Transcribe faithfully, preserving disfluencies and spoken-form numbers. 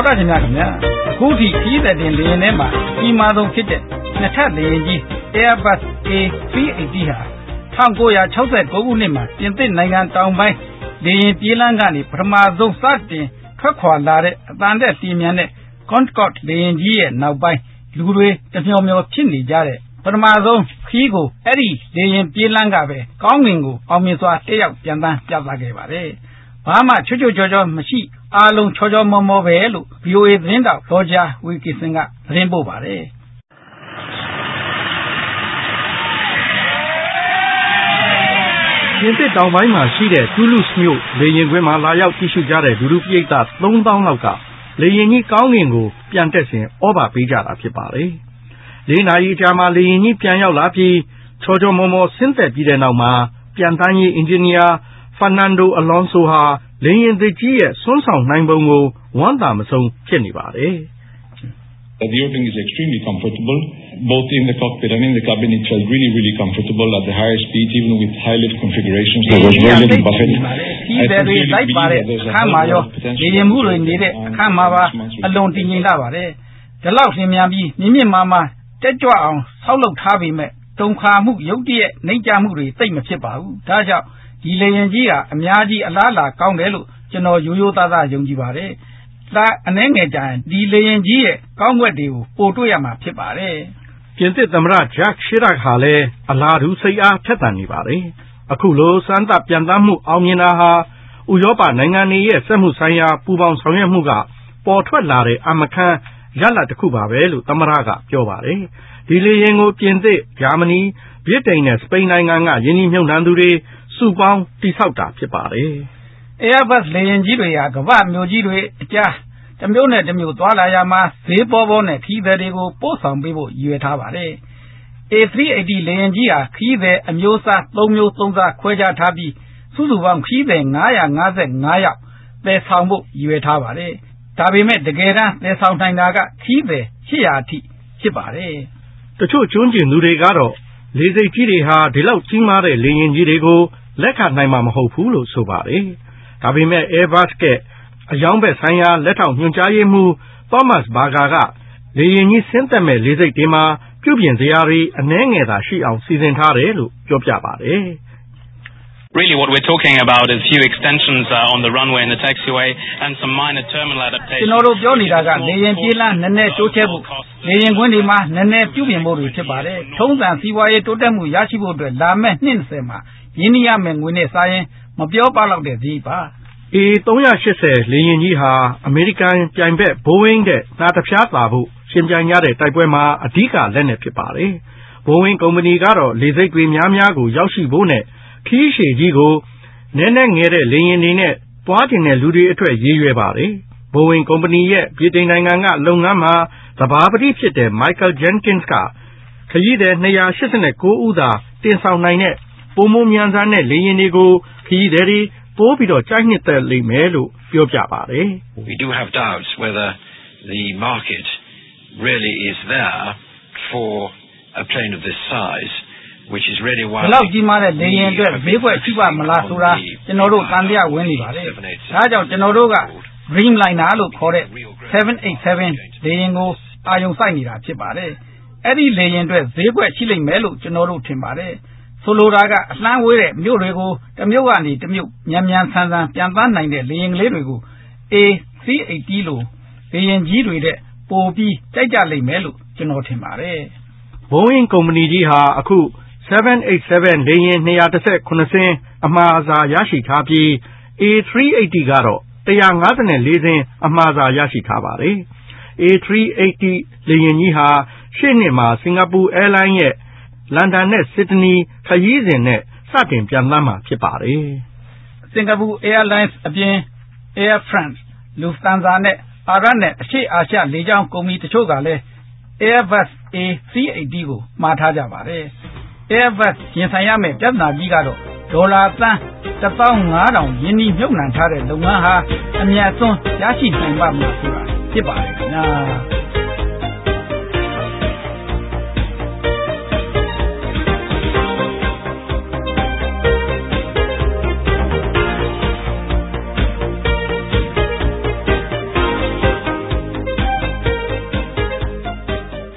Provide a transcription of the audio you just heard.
တာခင်ဗျာခင်ဗျာအခုထိခီးတဲ့တင်လေယာဉ်ထဲမှာကြီးမားဆုံးဖြစ်တဲ့နှစ်ထပ်လေယာဉ်ကြီး Airbus A three eighty ဟာnineteen sixty-nine ခုနှစ်မှာပြင်သစ်နိုင်ငံတောင်ပိုင်းလေယာဉ်ပြေးလမ်းကနေပထမဆုံးစတင်ထွက်ခွာလာတဲ့အတန်တဲ့တီမြန်တဲ့ Concorde လေယာဉ်ကြီးရဲ့နောက်ပိုင်းလူတွေတမျောမျောဖြစ်နေကြတဲ့ပထမဆုံးခီးကိုအဲ့ဒီလေယာဉ်ပြေးလမ်းကပဲကောင်းငင်ကိုအောင်မြင်စွာတက်ရောက်ပြန်တန်းပြသခဲ့ပါတယ်။ဘာမှချွတ်ချွတ်ချောချောမရှိအားလုံးချောချောမောမောပဲလို့ V O A သတင်းတောက်ရောဂျာဝီကီဆင်ကသတင်းပို့ပါတယ်။ပြင်သစ်တောင်ပိုင်းမှာရှိတဲ့တူးလူးစ်မြို့လေယာဉ်ကွင်းမှာလာရောက်ကြည့်ရှုကြတဲ့လူလူပရိသတ်သုံးသောင်းလောက်ကလေယာဉ်ကြီးကောင်းငင်ကိုပြန်တက်စဉ်ဩဘာပေးကြတာဖြစ်ပါတယ်။လေးနာရီကြာမှလေယာဉ်ကြီးပြန်ရောက်လာပြီးချောချောမောမောဆင်းသက်ပြီးတဲ့နောက်မှာပြန်တန်းရေးအင်ဂျင်နီယာဖာနန်ဒိုအလွန်ဆိုဟာလေယာဉ်သစ်ကြီးရဲ့စွမ်းဆောင်နိုင်ပုံကိုဝမ်းသာမဆုံးဖြစ်နေပါတယ်။ The opening is extremely comfortable, both in the cockpit and in the cabin itself, really, really comfortable at the higher speeds, even with high lift configurations. There was very little buffet. I think really like there's a hell of potential. The motor needed a camera alone in Lavare. The love him yambi, Mimi Mama, Tetua on Solo Tabi, Tonkamu, Yogi, Nature Muri, Same Chipa, Taja, Dileyangia, Amiaji, Alala, Kongelu, General Yuyota Yongibare. လာအနေငယ်ကြရင်ဒီလေရင်ကြီးရဲ့ကောင်းွက်တွေကိုပို့တွေ့ရမှာဖြစ်ပါတယ်။ပြင်သစ်သမ္မတဂျက်ရှီရက်ဟာလည်းအလားတူစိတ်အားထက်သန်နေပါတယ်။အခုလိုစမ်းသပ်ပြန်တမ်းမှုအောင်မြင်တာဟာဥရောပနိုင်ငံတွေရဲ့စက်မှုဆိုင်ရာပူးပေါင်းဆောင်ရွက်မှုကပေါ်ထွက်လာတဲ့အမခန်းရလဒ်တစ်ခုပါပဲလို့သမ္မတကပြောပါတယ်။ဒီလေရင်ကိုပြင်သစ်၊ဂျာမနီ၊ဗြိတိန်နဲ့စပိန်နိုင်ငံကယင်းနှိမ့်မြုပ်နှံသူတွေစုပေါင်းတည်ဆောက်တာဖြစ်ပါတယ်။ Airbus လေယာဉ်ကြီးတွေဟာကမ္ဘာမျိုးကြီးတွေအကြားတစ်မျိုးနဲ့တစ်မျိုးသွားလာရမှာဈေးပေါ်ပေါ်နဲ့ခီးသည်တွေကိုပို့ဆောင်ပေးဖို့ရည်ရွယ်ထားပါတယ်။ A three eighty လေယာဉ်ကြီးဟာခီးသည်အမျိုးအစားသုံးမျိုးသုံးစားခွဲခြားထားပြီးစုစုပေါင်းခီးသည်nine hundred fifty-fiveယောက်သယ်ဆောင်ဖို့ရည်ရွယ်ထားပါတယ်။ဒါပေမဲ့တကယ်တမ်းသယ်ဆောင်နိုင်တာကခီးသည်eight hundredအထိဖြစ်ပါတယ်။တချို့ကျွန်းကျင်သူတွေကတော့လေဆိပ်ကြီးတွေဟာဒီလောက်ကြီးမားတဲ့လေယာဉ်ကြီးတွေကိုလက်ခံနိုင်မှာမဟုတ်ဘူးလို့ဆိုပါတယ်။ဒါပေမဲ့ Airbus ကအယောင်းဘက်ဆိုင်ရာလက်ထောက်ညွှန်ကြားရေးမှူး Thomas Berger ကလေယာဉ်ကြီးဆင်းသက်မဲ့လေဆိပ်တွေမှာပြုပြင်စရာတွေအနည်းငယ်သာရှိအောင်စီစဉ်ထားတယ်လို့ပြောပြပါတယ်။ Really what we're talking about is few extensions uh, on the runway and the taxiway and some minor terminal adaptations. ကျွန်တော်တို့ပြောနေတာကလေယာဉ်ပြေးလမ်းနည်းနည်းတိုးချဲ့ဖို့လေယာဉ်ကွင်းတွေမှာနည်းနည်းပြုပြင်ဖို့တွေဖြစ်ပါတယ်။ထုံးစံစီးပွားရေးတိုးတက်မှုရရှိဖို့အတွက်လာမယ့်နှစ်twentyမှာရင်းနှီးရမယ့်ငွေနဲ့စားရင်မပြောပလောက်တဲ့ဈေးပါ A three eighty လေယာဉ်ကြီးဟာအမေရိကန်ပြိုင်ဘက် Boeing တဲ့နာတပြားသာဖို့ရှင်ပြိုင်ရတဲ့တိုက်ပွဲမှာအဓိကလက်နက်ဖြစ်ပါတယ်။ Boeing ကုမ္ပဏီကတော့လေဆိပ်တွေများများကိုရောက်ရှိဖို့နဲ့ခီးရှည်ကြီးကိုနည်းနည်းငယ်တဲ့လေယာဉ်တွေနဲ့တွားကျင်တဲ့လူတွေအတွက်ရည်ရွယ်ပါတယ်။ Boeing ကုမ္ပဏီရဲ့ပြည်ထောင်နိုင်ငံကလုပ်ငန်းမှာသဘာပတိဖြစ်တဲ့ Michael Jenkins ကခရီးသည်two hundred eighty-nineဦးသာတင်ဆောင်နိုင်တဲ့ပုံမမြန်ဆန်တဲ့လေယာဉ်တွေကိုခရီးသည်တွေပိုးပြီးတော့ကြိုက်နှစ်သက်လိမ့်မယ်လို့ပြောပြပါတယ် We do have doubts whether the market really is there for a plane of this size which is really why ဒီလောက်ကြီးမားတဲ့လေယာဉ်အတွက်ဈေးကွက်ရှိပါမလားဆိုတာကျွန်တော်တို့တန်တရားဝင်နေပါတယ်ဒါကြောင့်ကျွန်တော်တို့က Dreamliner လို့ခေါ်တဲ့seven eighty-sevenလေယာဉ်ကိုအာရုံစိုက်နေတာဖြစ်ပါတယ်အဲ့ဒီလေယာဉ်အတွက်ဈေးကွက်ရှိလိမ့်မယ်လို့ကျွန်တော်တို့ထင်ပါတယ်ဆိုလိုတာကအလှမ်းဝေးတဲ့မြို့တွေကိုတမြို့ကနေတမြို့မြန်မြန်ဆန်ဆန်ပြန်ပန်းနိုင်တဲ့လေယာဉ်ကလေးတွေကို A three eighty လို့လေယာဉ်ကြီးတွေတဲ့ပိုပြီးကြိုက်ကြလိမ့်မယ်လို့ကျွန်တော်ထင်ပါတယ် Boeing ကုမ္ပဏီကြီးဟာအခုseven eighty-sevenလေယာဉ်two hundred fifty-nineစင်းအမှားအစာရရှိထားပြီး A three eighty ကတော့one hundred fifty-fourစင်းအမှားအစာရရှိထားပါတယ် A three eighty လေယာဉ်ကြီးဟာရှေ့နှစ်မှာစင်ကာပူအဲလိုင်းရဲ့လန်ဒန်နဲ့စစ်ဒနီခရီးစဉ်နဲ့စတင်ပြန်လှမ်းမှာဖြစ်ပါတယ်စင်ကာပူ Airlines အပြင် Air France, Lufthansa နဲ့ Aran နဲ့အရှေ့အာရှလေကြောင်းကုမ္ပဏီတချို့ကလည်း Airbus A three eighty ကိုမှာထားကြပါတယ် Airbus ရင်ဆိုင်ရမယ့်ပြဿနာကြီးကတော့ဒေါ်လာသန်းone thousand five hundredရင်းနှီးမြှုပ်နှံထားတဲ့လုပ်ငန်းဟာအမြတ်ဆုံးရရှိနိုင်ပါ့မလားဆိုတာဖြစ်ပါတယ်ခင်ဗျာ